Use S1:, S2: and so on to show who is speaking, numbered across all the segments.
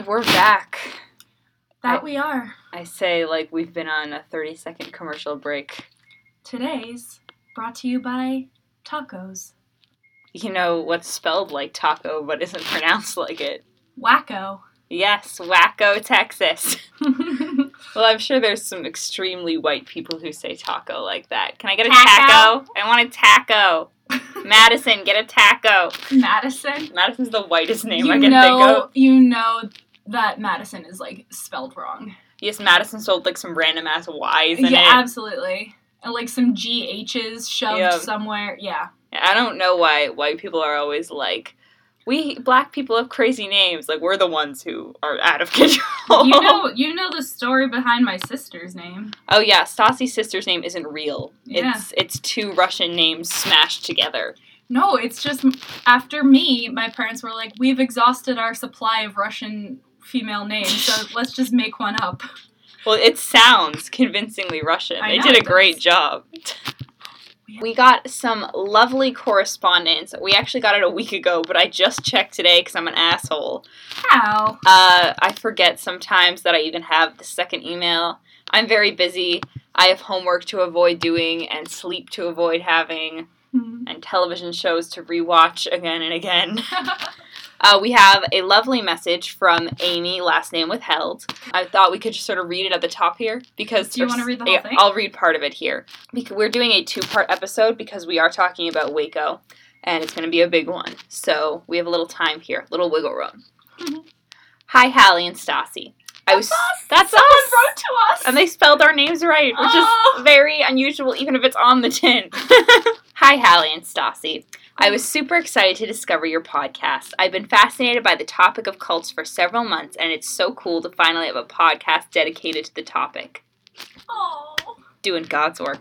S1: we're back.
S2: We are.
S1: I say like we've been on a 30-second commercial break.
S2: Today's brought to you by tacos.
S1: You know what's spelled like taco but isn't pronounced like it?
S2: Wacko.
S1: Yes, Waco, Texas. Well, I'm sure there's some extremely white people who say taco like that. Can I get a taco? I want a taco. Madison, get a taco.
S2: Madison?
S1: Madison's the whitest name I can think of.
S2: You know that Madison is, like, spelled wrong.
S1: Yes, Madison sold, like, some random-ass Y's in it.
S2: Yeah, absolutely. And, like, some GH's shoved somewhere. Yeah.
S1: I don't know why white people are always like, we black people have crazy names. Like, we're the ones who are out of control.
S2: You know the story behind my sister's name.
S1: Oh, yeah. Stassi's sister's name isn't real.
S2: Yeah.
S1: It's two Russian names smashed together.
S2: No, it's just after me, my parents were like, we've exhausted our supply of Russian female names, so let's just make one up.
S1: Well, it sounds convincingly Russian. They did a great job. We got some lovely correspondence. We actually got it a week ago, but I just checked today because I'm an asshole.
S2: How?
S1: I forget sometimes that I even have the second email. I'm very busy. I have homework to avoid doing and sleep to avoid having and television shows to rewatch again and again. We have a lovely message from Amy, last name withheld. I thought we could just sort of read it at the top here. Because
S2: do you want to read the whole thing?
S1: I'll read part of it here. We're doing a 2-part episode because we are talking about Waco, and it's going to be a big one. So we have a little time here, little wiggle room. Hi, Hallie and Stassi.
S2: That's
S1: us!
S2: Someone wrote to us!
S1: And they spelled our names right, which is very unusual, even if it's on the tin. Hi, Hallie and Stassi. I was super excited to discover your podcast. I've been fascinated by the topic of cults for several months, and it's so cool to finally have a podcast dedicated to the topic.
S2: Oh,
S1: doing God's work.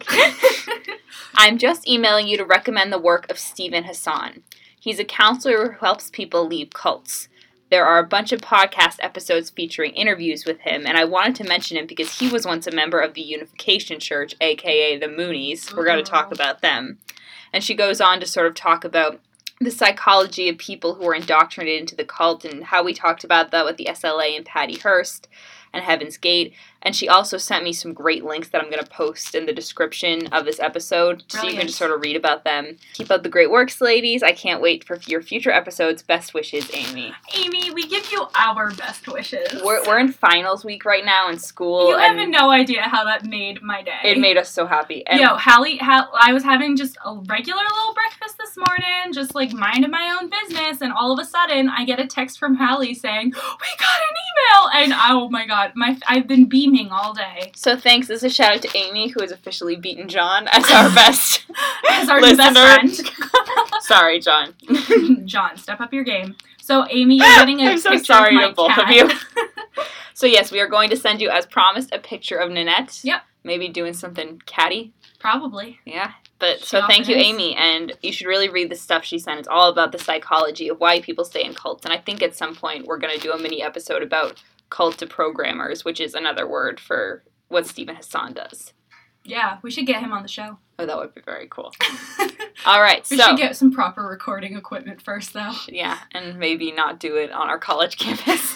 S1: I'm just emailing you to recommend the work of Steven Hassan. He's a counselor who helps people leave cults. There are a bunch of podcast episodes featuring interviews with him, and I wanted to mention him because he was once a member of the Unification Church, aka the Moonies. We're going to talk about them. And she goes on to sort of talk about the psychology of people who are indoctrinated into the cult and how we talked about that with the SLA and Patty Hearst and Heaven's Gate. And she also sent me some great links that I'm going to post in the description of this episode so you can just sort of read about them. Keep up the great works, ladies. I can't wait for your future episodes. Best wishes, Amy.
S2: Amy, we give you our best wishes.
S1: We're in finals week right now in school.
S2: You have no idea how that made my day.
S1: It made us so happy. And
S2: Hallie, I was having just a regular little breakfast this morning, just like minding my own business, and all of a sudden I get a text from Hallie saying, we got an email! And oh my god, I've been beaming all day.
S1: So thanks. This is a shout out to Amy, who has officially beaten John as our best
S2: as our
S1: listener.
S2: Best friend.
S1: Sorry, John.
S2: John, step up your game. So Amy, you're getting a
S1: I'm so
S2: picture
S1: sorry
S2: of my
S1: to both
S2: cat.
S1: of you. So yes, we are going to send you, as promised, a picture of Nanette.
S2: Yep.
S1: Maybe doing something catty.
S2: Probably.
S1: Yeah. But so thank you, Amy, and you should really read the stuff she sent. It's all about the psychology of why people stay in cults, and I think at some point we're going to do a mini episode about cult to programmers, which is another word for what Steven Hassan does.
S2: Yeah, we should get him on the show.
S1: Oh, that would be very cool. All right,
S2: we should get some proper recording equipment first, though.
S1: Yeah, and maybe not do it on our college campus.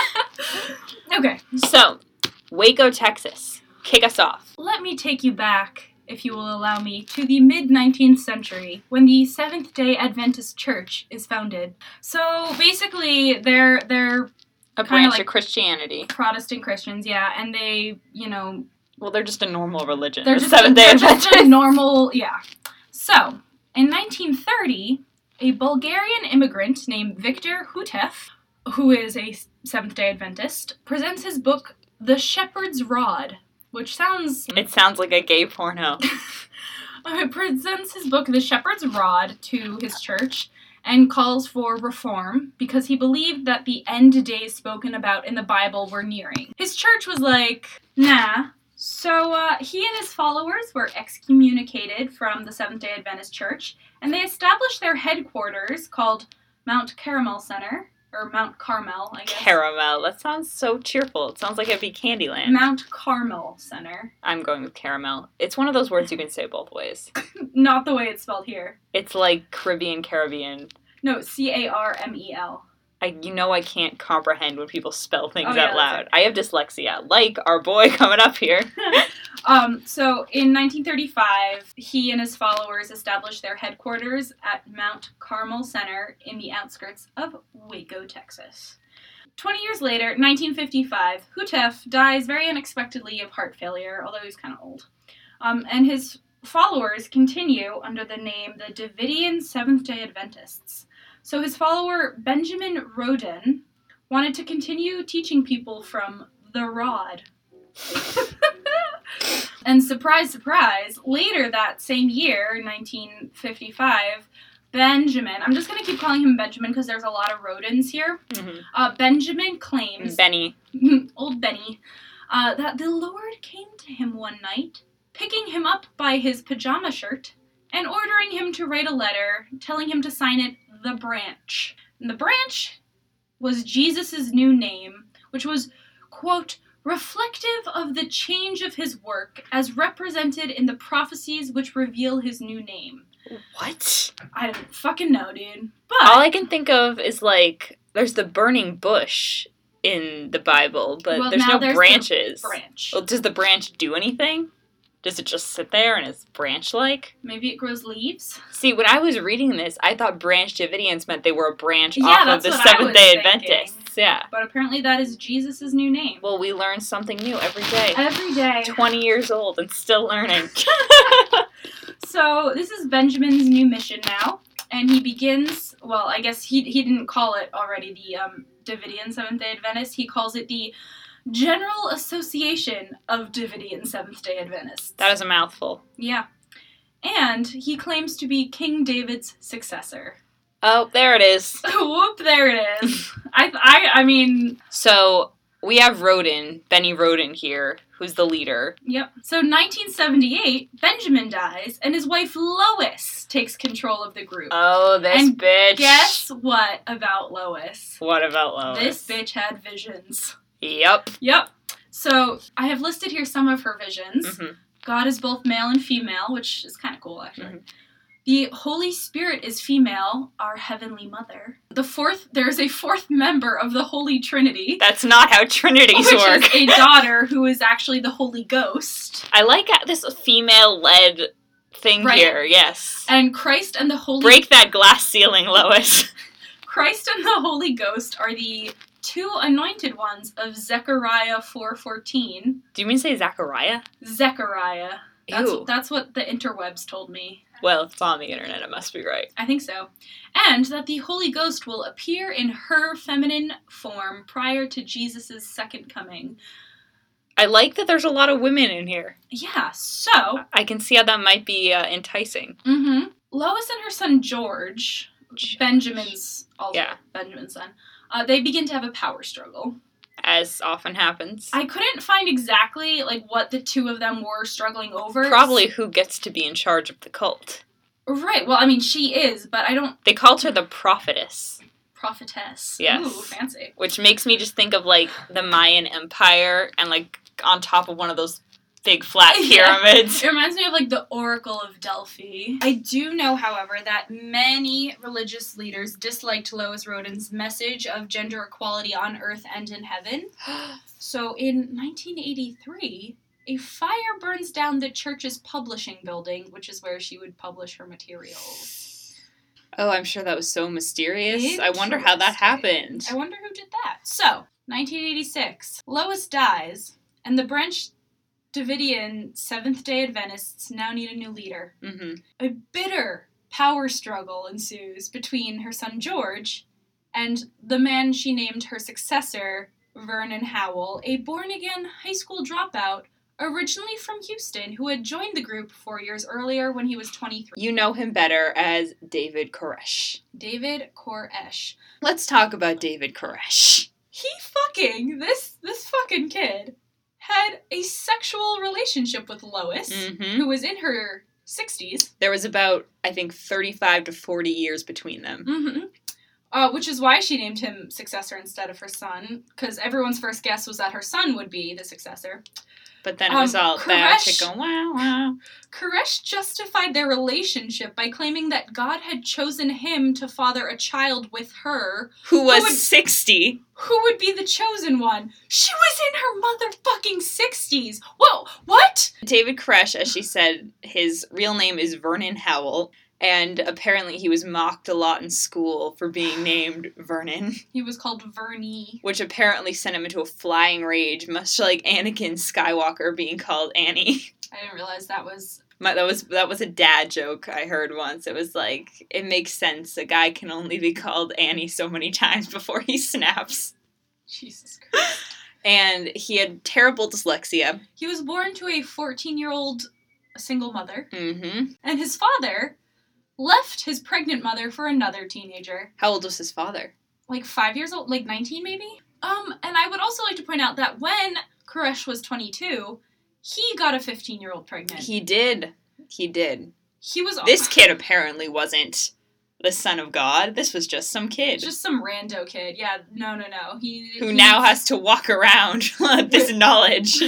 S2: Okay.
S1: So, Waco, Texas. Kick us off.
S2: Let me take you back, if you will allow me, to the mid-19th century, when the Seventh-day Adventist Church is founded. So, basically, they're
S1: a branch of Christianity.
S2: Protestant Christians, yeah, and they,
S1: well, they're just a normal religion.
S2: They're just a normal, yeah. So, in 1930, a Bulgarian immigrant named Viktor Hutev, who is a Seventh-day Adventist, presents his book, The Shepherd's Rod, which sounds...
S1: It sounds like a gay porno.
S2: Presents his book, The Shepherd's Rod, to his church, and calls for reform because he believed that the end days spoken about in the Bible were nearing. His church was like, nah. So he and his followers were excommunicated from the Seventh-day Adventist Church, and they established their headquarters called Mount Carmel Center, or Mount Carmel, I guess.
S1: Caramel. That sounds so cheerful. It sounds like it'd be Candyland.
S2: Mount Carmel Center.
S1: I'm going with caramel. It's one of those words you can say both ways.
S2: Not the way it's spelled here.
S1: It's like Caribbean.
S2: No, Carmel.
S1: I can't comprehend when people spell things
S2: Oh, yeah,
S1: out loud. I have dyslexia, like our boy coming up here.
S2: So in 1935, he and his followers established their headquarters at Mount Carmel Center in the outskirts of Waco, Texas. 20 years later, 1955, Hutef dies very unexpectedly of heart failure, although he's kind of old. And his followers continue under the name the Davidian Seventh-day Adventists. So his follower, Benjamin Roden, wanted to continue teaching people from the rod. And surprise, surprise, later that same year, 1955, Benjamin, I'm just going to keep calling him Benjamin because there's a lot of Rodens here.
S1: Mm-hmm.
S2: Benjamin claims,
S1: Benny.
S2: old Benny, that the Lord came to him one night, picking him up by his pajama shirt and ordering him to write a letter telling him to sign it The Branch. And the Branch was Jesus' new name, which was, quote, reflective of the change of his work as represented in the prophecies which reveal his new name.
S1: What?
S2: I don't fucking know, dude. But
S1: all I can think of is, like, there's the burning bush in the Bible, but
S2: well,
S1: there's
S2: now
S1: no branches.
S2: The branch.
S1: Well, does the branch do anything? Does it just sit there and is branch-like?
S2: Maybe it grows leaves?
S1: See, when I was reading this, I thought Branch Davidians meant they were a branch
S2: Yeah,
S1: off of
S2: that's
S1: the
S2: what I was
S1: Seventh-day
S2: thinking.
S1: Adventists. Yeah.
S2: But apparently that is Jesus' new name.
S1: Well, we learn something new every day.
S2: Every day.
S1: 20 years old and still learning.
S2: So this is Benjamin's new mission now, and he begins, well, I guess he didn't call it already the Davidian Seventh-day Adventist. He calls it the General Association of Davidian Seventh-day Adventists.
S1: That is a mouthful.
S2: Yeah. And he claims to be King David's successor.
S1: Oh, there it is.
S2: Whoop, there it is. I mean...
S1: So, we have Roden, Benny Roden here, who's the leader.
S2: Yep. So 1978, Benjamin dies, and his wife Lois takes control of the group.
S1: Oh, this
S2: and
S1: bitch.
S2: Guess what about Lois?
S1: What about Lois?
S2: This bitch had visions.
S1: Yep.
S2: Yep. So I have listed here some of her visions.
S1: Mm-hmm.
S2: God is both male and female, which is kind of cool, actually.
S1: Mm-hmm.
S2: The Holy Spirit is female, our Heavenly Mother. There's a fourth member of the Holy Trinity.
S1: That's not how Trinities work.
S2: Which is a daughter who is actually the Holy Ghost.
S1: I like this female-led thing here, yes.
S2: And Christ and the Holy...
S1: Break that glass ceiling, Lois.
S2: Christ and the Holy Ghost are the two anointed ones of Zechariah 4:14.
S1: Do you mean to say Zechariah?
S2: Zechariah.
S1: Ew.
S2: That's what the interwebs told me.
S1: Well, it's on the internet, it must be right.
S2: I think so. And that the Holy Ghost will appear in her feminine form prior to Jesus' second coming.
S1: I like that there's a lot of women in here.
S2: Yeah, so...
S1: I can see how that might be enticing.
S2: Mm-hmm. Lois and her son George, Benjamin's son, they begin to have a power struggle.
S1: As often happens.
S2: I couldn't find exactly, what the two of them were struggling over.
S1: Probably who gets to be in charge of the cult.
S2: Right, well, I mean, she is, but I don't...
S1: They called her the prophetess.
S2: Prophetess.
S1: Yes.
S2: Ooh, fancy.
S1: Which makes me just think of, the Mayan Empire and, on top of one of those big flat pyramids.
S2: It reminds me of, the Oracle of Delphi. I do know, however, that many religious leaders disliked Lois Roden's message of gender equality on earth and in heaven. So in 1983, a fire burns down the church's publishing building, which is where she would publish her materials.
S1: Oh, I'm sure that was so mysterious. I wonder how that happened.
S2: I wonder who did that. So, 1986, Lois dies, and the Branch Davidian Seventh-day Adventists now need a new leader.
S1: Mm-hmm.
S2: A bitter power struggle ensues between her son George and the man she named her successor, Vernon Howell, a born-again high school dropout originally from Houston who had joined the group 4 years earlier when he was 23.
S1: You know him better as David Koresh.
S2: David Koresh.
S1: Let's talk about David Koresh.
S2: This fucking kid had a sexual relationship with Lois, who was in her 60s.
S1: There was about, I think, 35 to 40 years between them.
S2: Mm-hmm. Which is why she named him successor instead of her son, because everyone's first guess was that her son would be the successor.
S1: But then it was all bad chicken, wow, wow.
S2: Koresh justified their relationship by claiming that God had chosen him to father a child with her.
S1: Who was 60.
S2: Who would be the chosen one? She was in her motherfucking 60s. Whoa, what?
S1: David Koresh, as she said, his real name is Vernon Howell. And apparently he was mocked a lot in school for being named Vernon.
S2: He was called Vernie.
S1: Which apparently sent him into a flying rage, much like Anakin Skywalker being called Annie.
S2: I didn't realize that was...
S1: That was a dad joke I heard once. It was like, it makes sense. A guy can only be called Annie so many times before he snaps.
S2: Jesus Christ.
S1: And he had terrible dyslexia.
S2: He was born to a 14-year-old single mother.
S1: Mm-hmm.
S2: And his father... left his pregnant mother for another teenager.
S1: How old was his father?
S2: Like 5 years old? Like 19 maybe? And I would also like to point out that when Koresh was 22, he got a 15-year-old pregnant.
S1: He did. He was...
S2: This
S1: This kid apparently wasn't the son of God. This was just some kid.
S2: Just some rando kid. Yeah, no.
S1: Who now has to walk around this knowledge.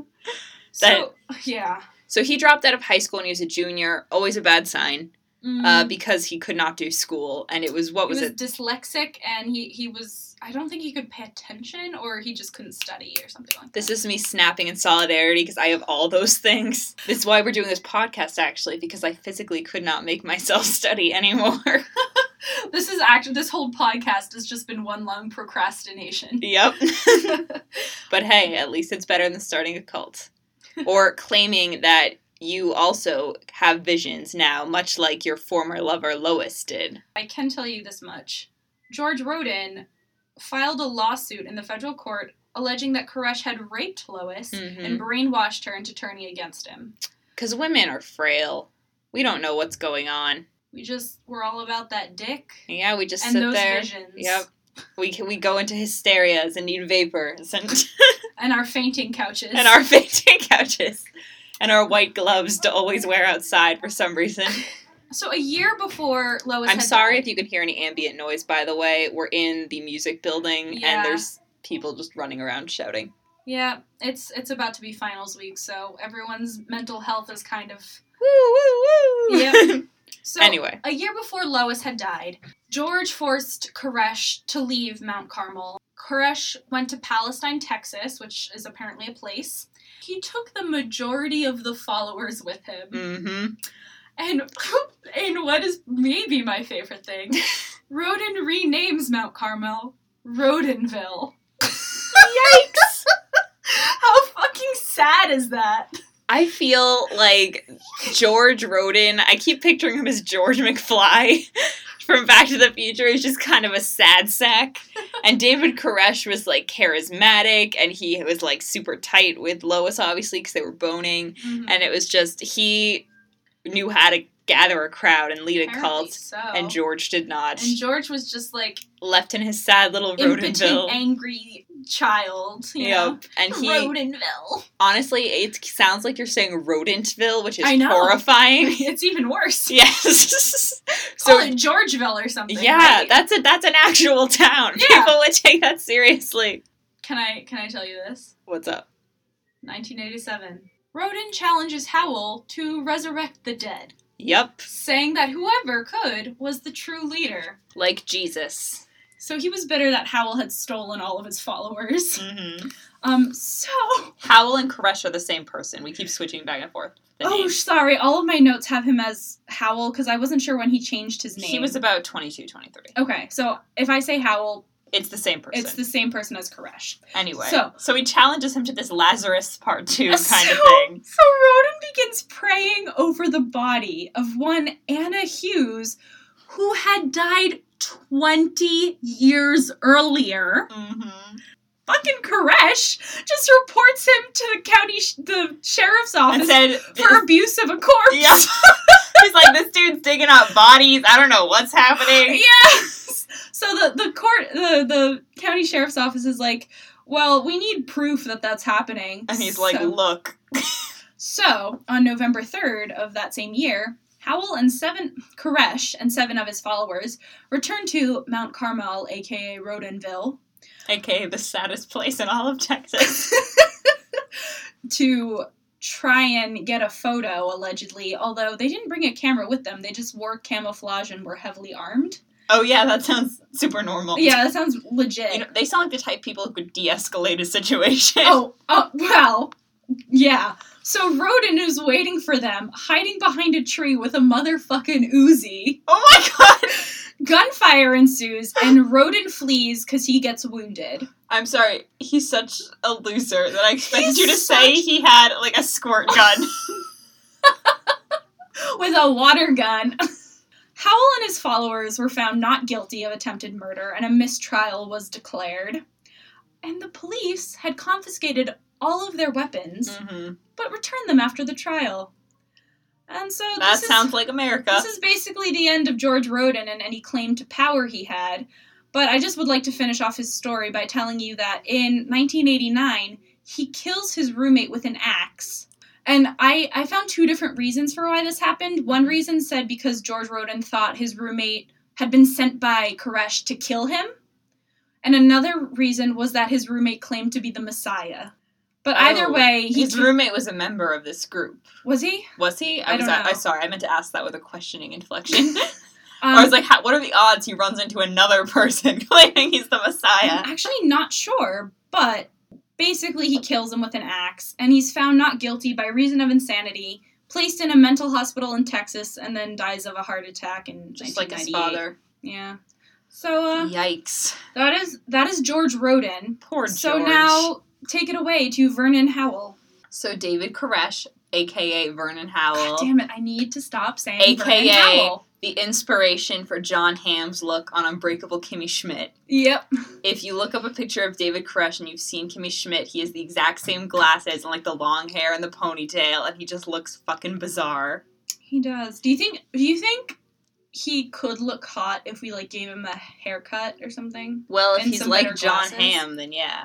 S2: Yeah.
S1: So he dropped out of high school when he was a junior. Always a bad sign. Because he could not do school, and it was, what was it?
S2: He was dyslexic, and he was, I don't think he could pay attention, or he just couldn't study, or something like that.
S1: This is me snapping in solidarity, because I have all those things. This is why we're doing this podcast, actually, because I physically could not make myself study anymore.
S2: This whole podcast has just been one long procrastination.
S1: Yep. But hey, at least it's better than starting a cult. Or claiming that you also have visions now, much like your former lover Lois did.
S2: I can tell you this much. George Roden filed a lawsuit in the federal court alleging that Koresh had raped Lois and brainwashed her into turning against him.
S1: Because women are frail. We don't know what's going on.
S2: We're all about that dick.
S1: Yeah, we just
S2: and
S1: sit
S2: those
S1: there.
S2: Visions.
S1: Yep. We go into hysterias and need vapors and
S2: and our fainting couches.
S1: And our white gloves to always wear outside for some reason.
S2: So a year before Lois
S1: I'm sorry if you can hear any ambient noise, by the way. We're in the music building, and there's people just running around shouting.
S2: Yeah, it's about to be finals week, so everyone's mental health is kind of...
S1: Woo, woo, woo!
S2: Yep. So,
S1: anyway.
S2: A year before Lois had died, George forced Koresh to leave Mount Carmel. Koresh went to Palestine, Texas, which is apparently a place. He took the majority of the followers with him.
S1: Mm-hmm.
S2: And what is maybe my favorite thing, Roden renames Mount Carmel Rodenville.
S1: Yikes!
S2: How fucking sad is that?
S1: I feel like George Roden, I keep picturing him as George McFly from Back to the Future. He's just kind of a sad sack. And David Koresh was, like, charismatic, and he was, like, super tight with Lois, obviously, because they were boning. Mm-hmm. And it was just, he knew how to gather a crowd and lead a cult,
S2: so.
S1: And George did not.
S2: And George was just, like...
S1: left in his sad little Rodenville.
S2: Impotent, angry child, you know?
S1: And he...
S2: Rodenville.
S1: Honestly, it sounds like you're saying Rodentville, which is horrifying.
S2: It's even worse.
S1: Yes.
S2: Call it Georgeville or something.
S1: Yeah,
S2: right?
S1: that's an actual town.
S2: Yeah.
S1: People would take that seriously.
S2: Can I tell you this?
S1: What's up?
S2: 1987. Roden challenges Howell to resurrect the dead.
S1: Yep.
S2: Saying that whoever could was the true leader.
S1: Like Jesus.
S2: So he was bitter that Howell had stolen all of his followers.
S1: Mm-hmm.
S2: So...
S1: Howell and Koresh are the same person. We keep switching back and forth.
S2: Sorry. All of my notes have him as Howell, because I wasn't sure when he changed his name.
S1: He was about 22, 23.
S2: Okay, so if I say Howell...
S1: It's the same person.
S2: It's the same person as Koresh.
S1: Anyway. So he challenges him to this Lazarus Part 2 kind of thing.
S2: So Roden begins praying over the body of one Anna Hughes, who had died 20 years earlier.
S1: Mm-hmm.
S2: Fucking Koresh just reports him to the sheriff's office
S1: and said,
S2: for abuse of a corpse.
S1: Yep. He's like, this dude's digging up bodies. I don't know what's happening.
S2: Yes. So the county sheriff's office is like, well, we need proof that that's happening.
S1: And he's like, look.
S2: So on November 3rd of that same year, Howell and Koresh and 7 of his followers returned to Mount Carmel, aka Rodenville,
S1: aka the saddest place in all of Texas,
S2: to try and get a photo, allegedly, although they didn't bring a camera with them. They just wore camouflage and were heavily armed.
S1: Oh, yeah, that sounds super normal.
S2: Yeah, that sounds legit.
S1: You know, they sound like the type of people who could de-escalate a situation.
S2: Oh, well, yeah. So Roden is waiting for them, hiding behind a tree with a motherfucking Uzi.
S1: Oh my god!
S2: Gunfire ensues, and Roden flees because he gets wounded.
S1: I'm sorry, he's such a loser that I expected you to say he had, like, a squirt gun.
S2: With a water gun. Howell and his followers were found not guilty of attempted murder, and a mistrial was declared. And the police had confiscated all of their weapons, but returned them after the trial. And so
S1: that sounds like America.
S2: This is basically the end of George Roden and any claim to power he had. But I just would like to finish off his story by telling you that in 1989, he kills his roommate with an axe. And I found two different reasons for why this happened. One reason said because George Roden thought his roommate had been sent by Koresh to kill him. And another reason was that his roommate claimed to be the Messiah. But either way,
S1: his roommate was a member of this group.
S2: Was he?
S1: Was he?
S2: I don't know.
S1: I'm sorry, I meant to ask that with a questioning inflection. I was like, what are the odds he runs into another person claiming he's the Messiah?
S2: I'm actually not sure, but basically he kills him with an axe, and he's found not guilty by reason of insanity, placed in a mental hospital in Texas, and then dies of a heart attack in 1998.
S1: Just like his father.
S2: Yeah. So,
S1: yikes.
S2: That is George Roden.
S1: Poor George.
S2: So now, take it away to Vernon Howell.
S1: So David Koresh, a.k.a. Vernon Howell.
S2: God damn it, I need to stop saying Vernon Howell.
S1: The inspiration for John Hamm's look on Unbreakable Kimmy Schmidt.
S2: Yep.
S1: If you look up a picture of David Koresh and you've seen Kimmy Schmidt, he has the exact same glasses and, like, the long hair and the ponytail, and he just looks fucking bizarre.
S2: He does. Do you think he could look hot if we, like, gave him a haircut or something?
S1: Well, if he's like John Hamm, then yeah.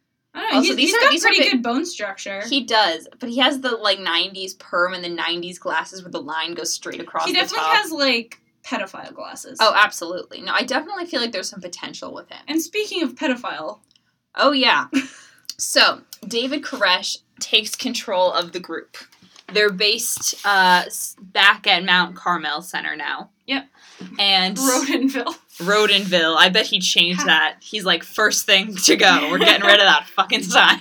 S2: I don't know, also, he's got pretty good bone structure.
S1: He does, but he has the, like, 90s perm and the 90s glasses where the line goes straight across the top.
S2: He definitely has, like, pedophile glasses.
S1: Oh, absolutely. No, I definitely feel like there's some potential with him.
S2: And speaking of pedophile...
S1: Oh, yeah. So, David Koresh takes control of the group. They're based back at Mount Carmel Center now.
S2: Yep.
S1: And...
S2: Rodenville.
S1: I bet he changed that. He's like, first thing to go. We're getting rid of that fucking sign.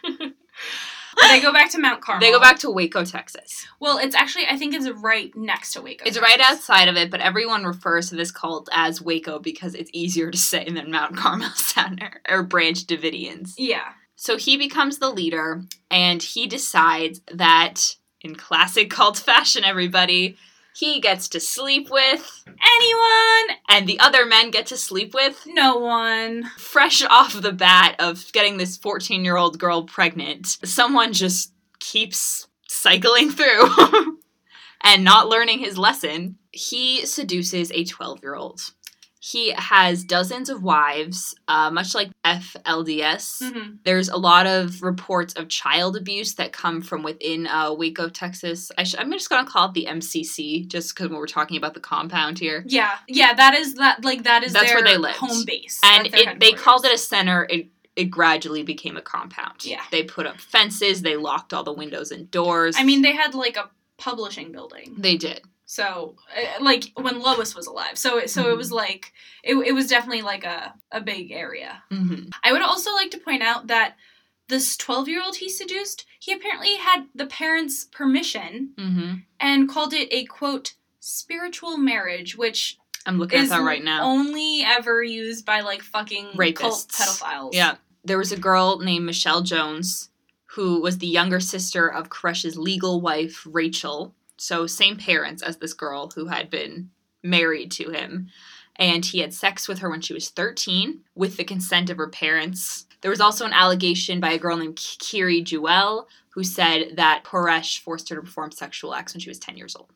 S2: They go back to Mount Carmel.
S1: They go back to Waco, Texas.
S2: Well, it's actually, I think it's right next to Waco,
S1: It's right outside of it, but everyone refers to this cult as Waco because it's easier to say than Mount Carmel Center, or Branch Davidians.
S2: Yeah.
S1: So he becomes the leader, and he decides that, in classic cult fashion, everybody... He gets to sleep with...
S2: anyone!
S1: And the other men get to sleep with...
S2: no one.
S1: Fresh off the bat of getting this 14-year-old girl pregnant, someone just keeps cycling through and not learning his lesson. He seduces a 12-year-old. He has dozens of wives, much like FLDS. Mm-hmm. There's a lot of reports of child abuse that come from within Waco, Texas. I'm just going to call it the MCC, just because we're talking about the compound here.
S2: Yeah, that's their
S1: where they lived.
S2: Home base.
S1: And they called it a center. It gradually became a compound.
S2: Yeah.
S1: They put up fences. They locked all the windows and doors.
S2: I mean, they had, like, a publishing building.
S1: They did.
S2: So, like, when Lois was alive. So mm-hmm. It was, like, it was definitely, like, a big area.
S1: Mm-hmm.
S2: I would also like to point out that this 12-year-old he seduced, he apparently had the parents' permission
S1: mm-hmm.
S2: and called it a, quote, spiritual marriage, which...
S1: I'm looking at that right now.
S2: Only ever used by, like, fucking
S1: rapists.
S2: Cult pedophiles.
S1: Yeah. There was a girl named Michelle Jones who was the younger sister of Koresh's legal wife, Rachel. So same parents as this girl who had been married to him. And he had sex with her when she was 13 with the consent of her parents. There was also an allegation by a girl named Kiri Jewel who said that Koresh forced her to perform sexual acts when she was 10 years old.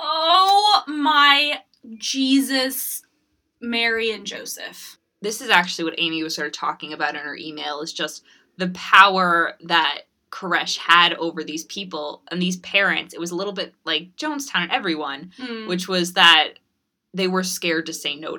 S2: Oh my Jesus, Mary and Joseph.
S1: This is actually what Amy was sort of talking about in her email, is just the power that Koresh had over these people and these parents. It was a little bit like Jonestown and everyone, which was that they were scared to say no to him.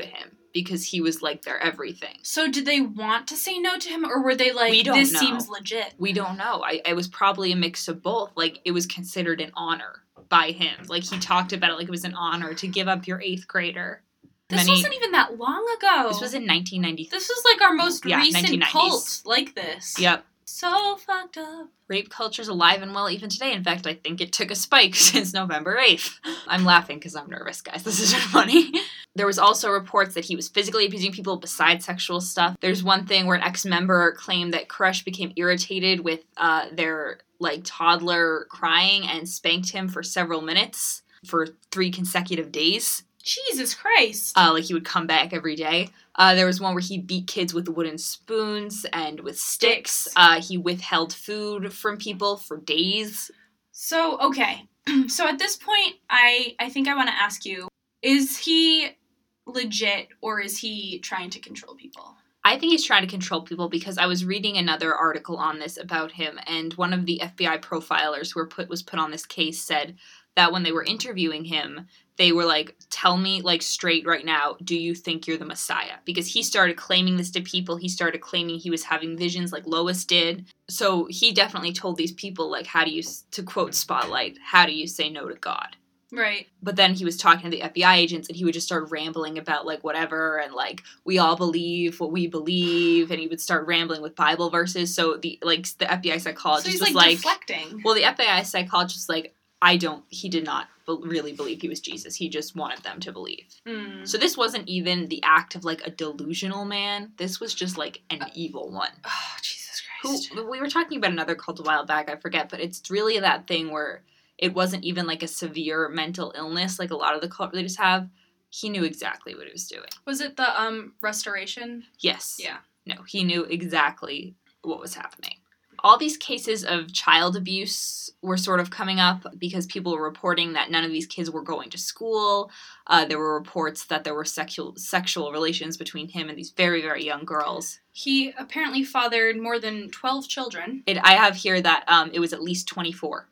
S1: because he was like their everything.
S2: So did they want to say no to him, or were they like, this seems legit?
S1: We don't know. It was probably a mix of both. Like, it was considered an honor by him. Like, he talked about it like it was an honor to give up your 8th grader.
S2: This wasn't even that long ago.
S1: This was in 1993.
S2: This was like our most recent 1990s. Cult like this.
S1: Yep.
S2: So fucked up.
S1: Rape culture's alive and well even today. In fact, I think it took a spike since November 8th. I'm laughing because I'm nervous, guys. This isn't funny. There was also reports that he was physically abusing people besides sexual stuff. There's one thing where an ex-member claimed that Koresh became irritated with their, like, toddler crying and spanked him for several minutes for 3 consecutive days.
S2: Jesus Christ.
S1: Like, he would come back every day. There was one where he beat kids with wooden spoons and with sticks. He withheld food from people for days.
S2: So, okay. So at this point, I think I want to ask you, is he legit or is he trying to control people?
S1: I think he's trying to control people because I was reading another article on this about him, and one of the FBI profilers who was put on this case said that when they were interviewing him, they were like, tell me, like, straight right now, do you think you're the Messiah? Because he started claiming this to people. He started claiming he was having visions like Lois did. So he definitely told these people, like, to quote Spotlight, how do you say no to God?
S2: Right.
S1: But then he was talking to the FBI agents, and he would just start rambling about, like, whatever, and, like, we all believe what we believe, and he would start rambling with Bible verses. So the FBI psychologist was like,
S2: deflecting.
S1: Well, the FBI psychologist was like, he did not really believe he was Jesus. He just wanted them to believe.
S2: Mm.
S1: So this wasn't even the act of, like, a delusional man. This was just, like, an evil one.
S2: Oh, Jesus Christ.
S1: We were talking about another cult a while back, I forget, but it's really that thing where it wasn't even, like, a severe mental illness like a lot of the cult leaders have. He knew exactly what he was doing.
S2: Was it the, restoration?
S1: Yes.
S2: Yeah.
S1: No, he knew exactly what was happening. All these cases of child abuse were sort of coming up because people were reporting that none of these kids were going to school. There were reports that there were sexual relations between him and these very, very young girls.
S2: He apparently fathered more than 12 children.
S1: I have here that it was at least 24.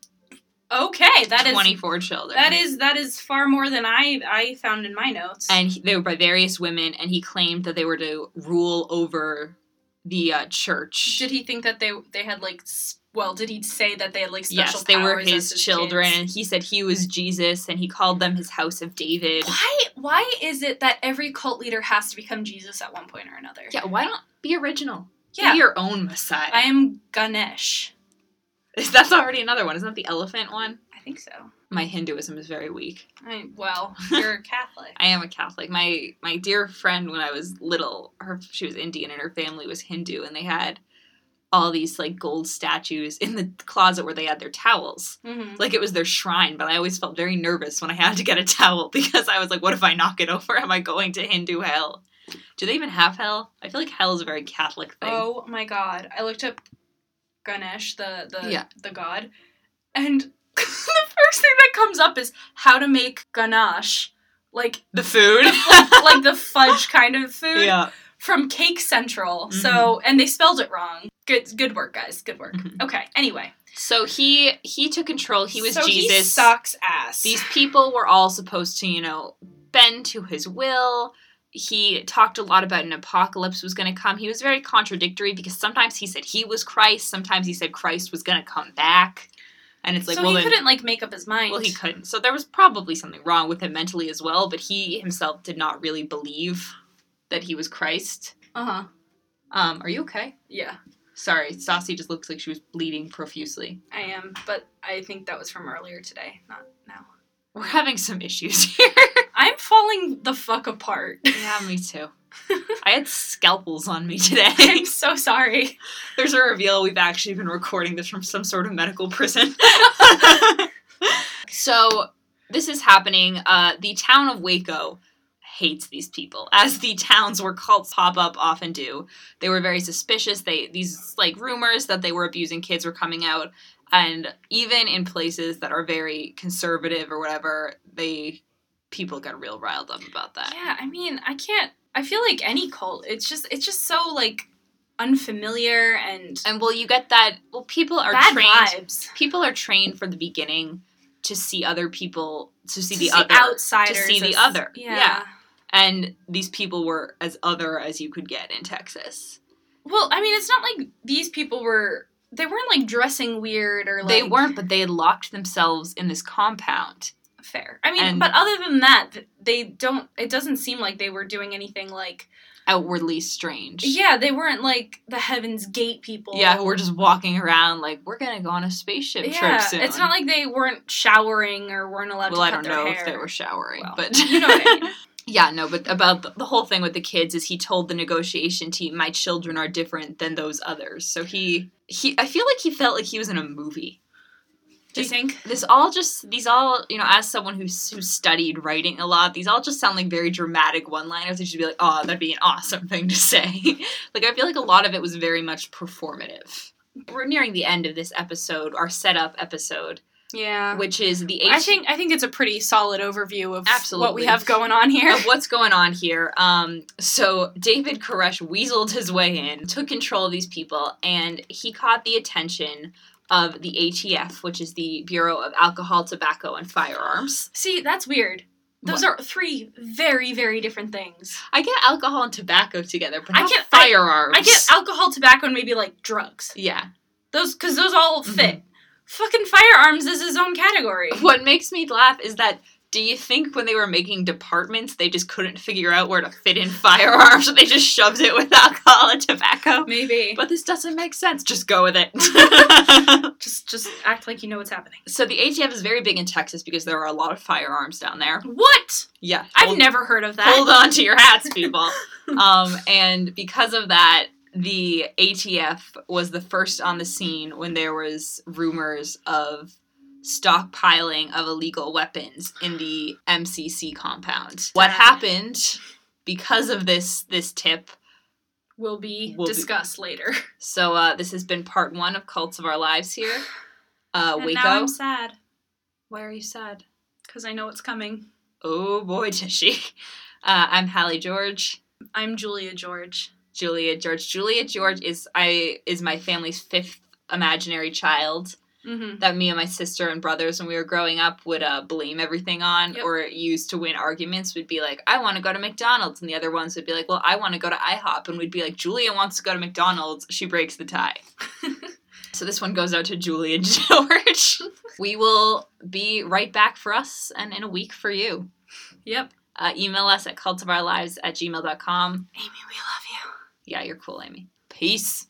S2: Okay, that is
S1: 24 children.
S2: That is far more than I found in my notes.
S1: And they were by various women, and he claimed that they were to rule over the church.
S2: Did he think that they had, like, did he say that they had, like, special powers?
S1: Yes, they were his children, kids? And he said he was Jesus, and he called them his House of David.
S2: Why is it that every cult leader has to become Jesus at one point or another?
S1: Yeah, why not be original?
S2: Yeah.
S1: Be your own Messiah.
S2: I am Ganesh.
S1: That's already another one. Isn't that the elephant one?
S2: I think so.
S1: My Hinduism is very weak.
S2: You're a Catholic.
S1: I am a Catholic. My dear friend, when I was little, she was Indian and her family was Hindu, and they had all these, like, gold statues in the closet where they had their towels.
S2: Mm-hmm.
S1: Like, it was their shrine, but I always felt very nervous when I had to get a towel because I was like, what if I knock it over? Am I going to Hindu hell? Do they even have hell? I feel like hell is a very Catholic thing.
S2: Oh my god. I looked up Ganesh, the god, and the first thing that comes up is how to make ganache, like
S1: the food,
S2: like the fudge kind of food,
S1: yeah,
S2: from Cake Central.
S1: Mm-hmm.
S2: So, and they spelled it wrong. Good work, guys. Good work.
S1: Mm-hmm.
S2: Okay. Anyway,
S1: so he took control. He was Jesus.
S2: He sucks ass.
S1: These people were all supposed to, bend to his will. He talked a lot about an apocalypse was going to come. He was very contradictory because sometimes he said he was Christ, sometimes he said Christ was going to come back. And it's like,
S2: so he couldn't, like, make up his mind.
S1: Well, he couldn't. So there was probably something wrong with him mentally as well, but he himself did not really believe that he was Christ.
S2: Uh-huh.
S1: Are you okay?
S2: Yeah.
S1: Sorry, Stassi just looks like she was bleeding profusely.
S2: I am, but I think that was from earlier today, not now.
S1: We're having some issues here.
S2: I'm falling the fuck apart.
S1: Yeah, me too. I had scalpels on me today.
S2: I'm so sorry.
S1: There's a reveal. We've actually been recording this from some sort of medical prison. So, this is happening. The town of Waco hates these people, as the towns where cults pop up often do. They were very suspicious. These rumors that they were abusing kids were coming out. And even in places that are very conservative or whatever, people got real riled up about that.
S2: Yeah, I mean, I feel like any cult, it's just so, like, unfamiliar and
S1: well, you get that, people are
S2: bad
S1: trained.
S2: Vibes.
S1: People are trained from the beginning to see other people, to see the
S2: outsiders.
S1: To see the other.
S2: Yeah.
S1: And these people were as other as you could get in Texas.
S2: Well, I mean, it's not like these people they weren't, like, dressing weird or, like...
S1: They weren't, but they had locked themselves in this compound.
S2: Fair. I mean, but other than that, it doesn't seem like they were doing anything, like...
S1: outwardly strange.
S2: Yeah, they weren't, like, the Heaven's Gate people.
S1: Yeah, who were just walking around, like, we're gonna go on a spaceship trip soon.
S2: It's not like they weren't showering or weren't allowed to cut their hair.
S1: Well, I don't know if they were showering, but...
S2: You know what I mean.
S1: Yeah, no, but about the whole thing with the kids is he told the negotiation team, my children are different than those others. So I feel like he felt like he was in a movie.
S2: Do you think?
S1: These all, you know, as someone who studied writing a lot, these all just sound like very dramatic one-liners. They should be like, oh, that'd be an awesome thing to say. Like, I feel like a lot of it was very much performative. We're nearing the end of this episode, our setup episode.
S2: Yeah.
S1: Which is the
S2: I think it's a pretty solid overview of
S1: Absolutely.
S2: What we have going on here.
S1: Of what's going on here. So David Koresh weaseled his way in, took control of these people, and he caught the attention of the ATF, which is the Bureau of Alcohol, Tobacco, and Firearms.
S2: See, that's weird. Those are three very, very different things.
S1: I get alcohol and tobacco together, but not firearms.
S2: I get alcohol, tobacco, and maybe, like, drugs.
S1: Yeah.
S2: Because those all fit. Mm-hmm. Fucking firearms is his own category.
S1: What makes me laugh is that, do you think when they were making departments, they just couldn't figure out where to fit in firearms, so they just shoved it with alcohol and tobacco?
S2: Maybe.
S1: But this doesn't make sense. Just go with it.
S2: just act like you know what's happening.
S1: So the ATF is very big in Texas because there are a lot of firearms down there.
S2: What?
S1: Yeah.
S2: I've never heard of that.
S1: Hold on to your hats, people. And because of that, the ATF was the first on the scene when there was rumors of stockpiling of illegal weapons in the MCC compound. What happened because of this tip
S2: will be discussed later.
S1: So this has been part 1 of Cults of Our Lives here.
S2: And
S1: Waco.
S2: Now I'm sad.
S1: Why are you sad?
S2: Because I know it's coming.
S1: Oh boy, does she. I'm Hallie George.
S2: I'm Julia George.
S1: Julia George is my family's 5th imaginary child that me and my sister and brothers, when we were growing up, would blame everything on or use to win arguments. We'd be like, I want to go to McDonald's. And the other ones would be like, well, I want to go to IHOP. And we'd be like, Julia wants to go to McDonald's. She breaks the tie. So this one goes out to Julia George. We will be right back for us and in a week for you.
S2: Yep.
S1: Email us at cultsofourlives@gmail.com.
S2: Amy, we love you.
S1: Yeah, you're cool, Amy. Peace.